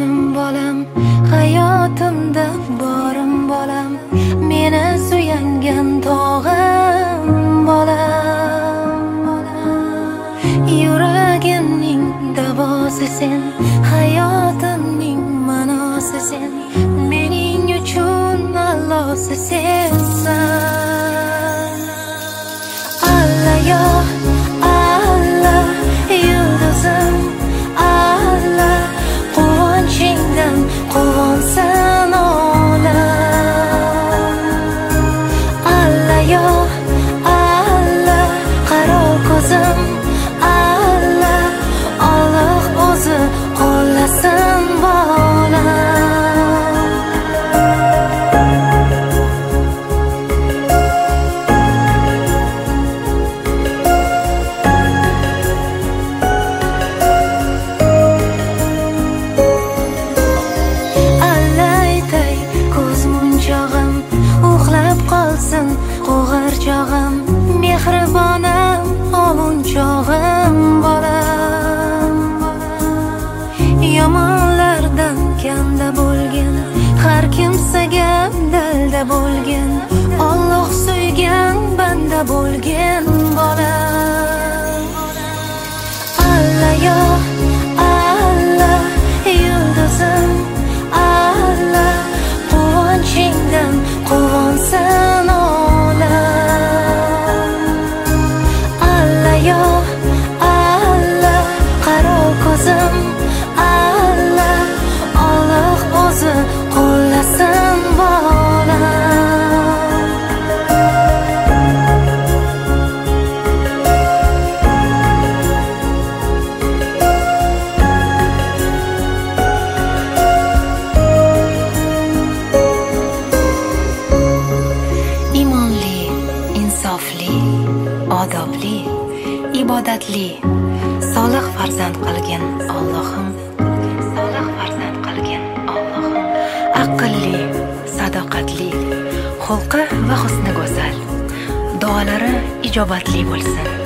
jonim bolam, hayotimda borim bolam, meni suyangan tog'im bolam. Yuragimning davosi sen, hayotimning ma'nosi sen, mening uchun Allohsi sensan. Allah yo Allah, yulduzim Allah, quvonchingdan quvonsin olam. Allah yo Allah, qaro ko'zim Allah, Alloh o'zi qo'llasin bolam. Qo'g'irchog'im, mehribonim, ovunchog'im bolam. Yomonlardan kanda bo'lgin, har kimsaga dalda bo'lgin, Alloh suygan banda bo'lgin bolam. Allah yo Allah, yulduzim Allah, quvonchingdan quvonsin olam. Allah yo Allah, qaro ko'zim Allah, Alloh o'zi qo'llasin bolam. Imonli, insofli, odobli, ibodatli, solih farzand qilgin Allohim, solih farzand qilgin Allohim. Aqlli, sadoqatli, xulqi va husni go'zal, duolari ijobatli bo'lsin.